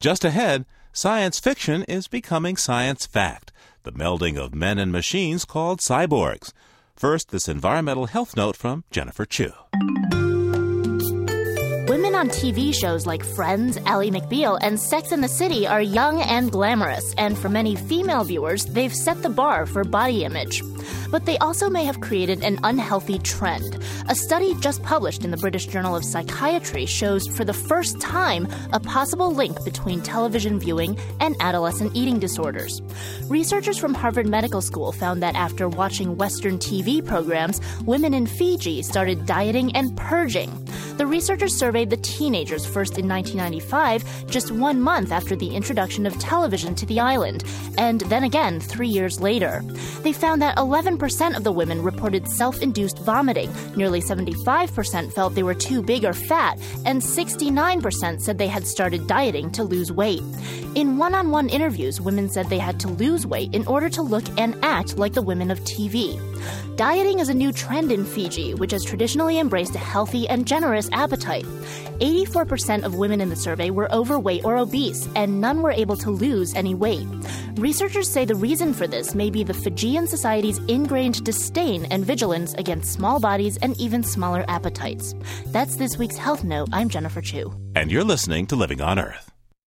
Just ahead, science fiction is becoming science fact, the melding of men and machines called cyborgs. First, this environmental health note from Jennifer Chu. Women on TV shows like Friends, Ally McBeal, and Sex and the City are young and glamorous, and for many female viewers, they've set the bar for body image. But they also may have created an unhealthy trend. A study just published in the British Journal of Psychiatry shows for the first time a possible link between television viewing and adolescent eating disorders. Researchers from Harvard Medical School found that after watching Western TV programs, women in Fiji started dieting and purging. The researchers surveyed the teenagers first in 1995, just 1 month after the introduction of television to the island, and then again 3 years later. They found that 11% of the women reported self-induced vomiting, nearly 75% felt they were too big or fat, and 69% said they had started dieting to lose weight. In one-on-one interviews, women said they had to lose weight in order to look and act like the women of TV. Dieting is a new trend in Fiji, which has traditionally embraced a healthy and generous appetite. 84% of women in the survey were overweight or obese, and none were able to lose any weight. Researchers say the reason for this may be the Fijian society's ingrained disdain and vigilance against small bodies and even smaller appetites. That's this week's Health Note. I'm Jennifer Chu. And you're listening to Living on Earth.